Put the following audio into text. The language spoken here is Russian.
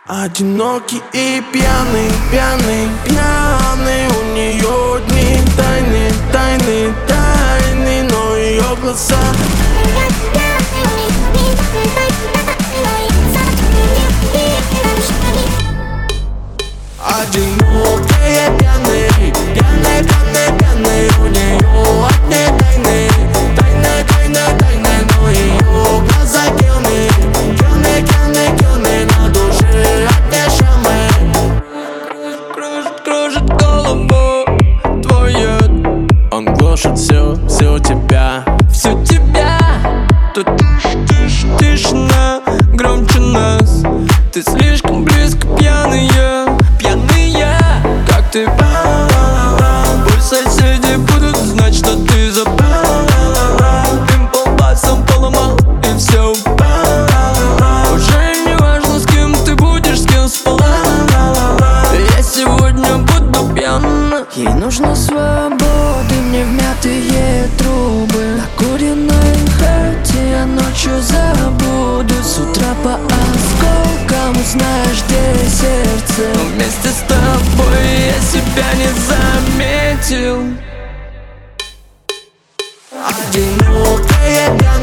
Одинокий и пьяный, пьяный, пьяный. У нее дни тайны, тайны, тайны, но ее глаза одинокие, пьяные, пьяные, пьяные, пьяные. У нее одни тайны, тайны, тайны, тайны, но ее глаза пьяные, пьяные, пьяные, пьяные. На душе одни шамы. Кружит голову твою. Он глушит всю тебя. Всю тебя. Тут тишина громче нас. Ты слишком близко, пьяная, пьяная. Как ты? Пусть соседи будут знать, что ты забыл. Им полбасом поломал и все. Уже не важно, с кем ты будешь, с кем спала. Я сегодня буду пьян. Ей нужна свобода, мне вмятые трубы. Накуренной хате я ночью забуду. С утра по осколкам узнаешь, где сердце. Но вместе с тобой я себя не заметил. Одинокая,